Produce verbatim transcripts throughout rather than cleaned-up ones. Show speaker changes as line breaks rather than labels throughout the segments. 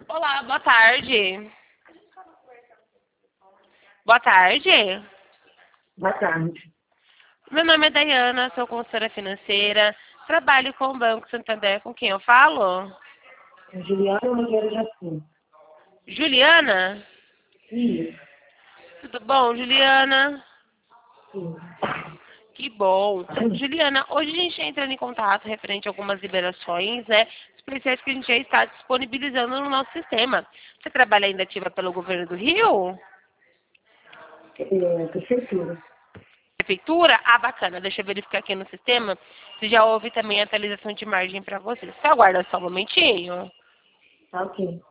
Olá, boa tarde. Boa tarde.
Boa tarde.
Meu nome é Dayana, sou consultora financeira, trabalho com o Banco Santander, com quem eu falo?
Juliana Nogueira Jacim.
Juliana?
Isso.
Tudo bom, Juliana?
Sim.
Que bom. Juliana, hoje a gente entra em contato referente a algumas liberações, né, especiais que a gente já está disponibilizando no nosso sistema. Você trabalha ainda ativa pelo governo do Rio?
É, prefeitura.
Prefeitura? Ah, bacana. Deixa eu verificar aqui no sistema se já houve também atualização de margem para você. Você aguarda só um momentinho?
Tá ok.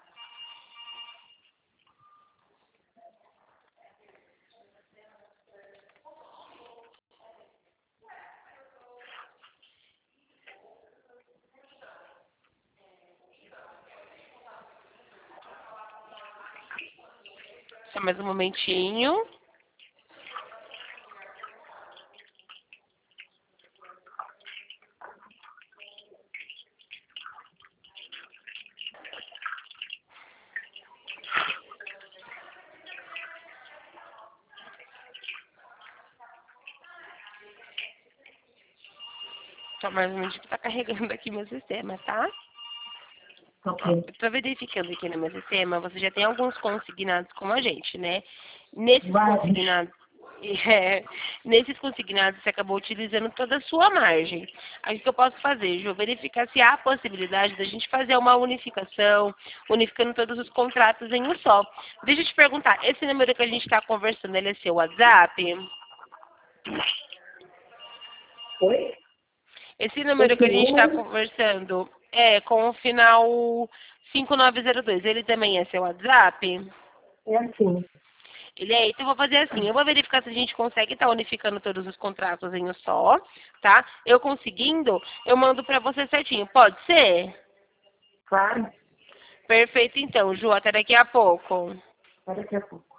Só mais um momentinho. Só mais um momentinho que tá carregando aqui meu sistema, tá?
Ok.
Estou verificando aqui no meu sistema, você já tem alguns consignados com a gente, né? Nesses
Vários.
consignados, é, nesses consignados você acabou utilizando toda a sua margem. Aí o que eu posso fazer, Ju? Verificar se há a possibilidade da gente fazer uma unificação, unificando todos os contratos em um só. Deixa eu te perguntar, esse número que a gente está conversando, ele é seu WhatsApp?
Oi?
Esse número que
Esse
a gente está
número
conversando é com o final cinco nove zero dois. Ele também é seu WhatsApp?
é assim.
Ele é, então eu vou fazer assim, eu vou verificar se a gente consegue estar unificando todos os contratos em um só, tá? Eu conseguindo, eu mando pra você certinho. Pode ser?
Claro.
Perfeito então, Ju, até daqui a pouco.
Para daqui a pouco.